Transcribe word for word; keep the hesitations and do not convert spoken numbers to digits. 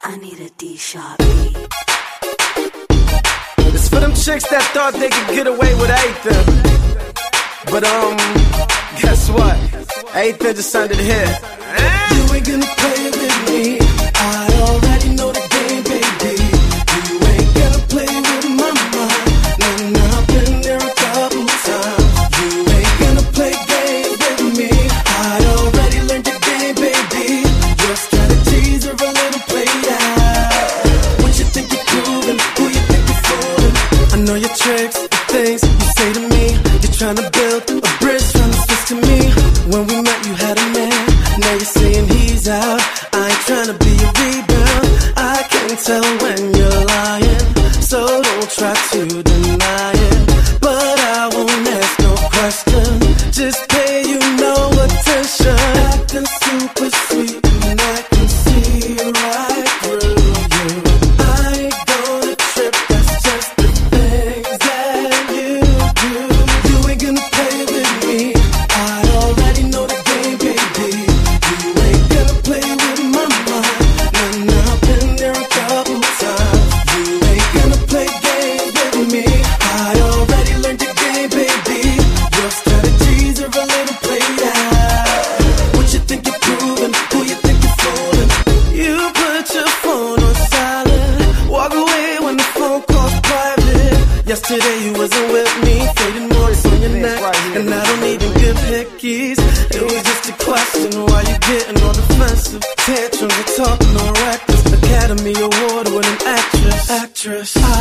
I need a D-sharp beat. It's for them chicks that thought they could get away with anything. But um, guess what? Anything just sounded here. You ain't gonna play with me. I already know the game, baby. You ain't gonna play with my mind. And I've been there a couple times. You ain't gonna play games with me. I already learned the game, baby. Your strategies are a little played out. What you think you're proving? Who you think you're fooling? I know your tricks, the things you say to me. You're trying to build a bridge, trying to switch to me. When we met, you had a man. Now you're saying he's out. I ain't trying to be a rebound. I can tell when you're lying, so don't try to deny it. But I won't ask no question. Just pay you no attention. Acting super sweet and I can see right through you. I ain't gonna trip, that's just the things that you do. You ain't gonna play with me. I already know the game, baby. You ain't gonna play with my mind. And I've been there a couple times. You ain't gonna play games with me. I already learned the game, baby. Your strategies are a little played out. What you think you're proving? Who you think you're fooling? You put your phone on silent. Walk away when the phone call's private. Yesterday you wasn't with me. Fading marks on your neck, and I don't even give hickeys. It was just a question, why you getting all defensive? Tantrums, you're talking all reckless. Academy Award winning actress, actress. I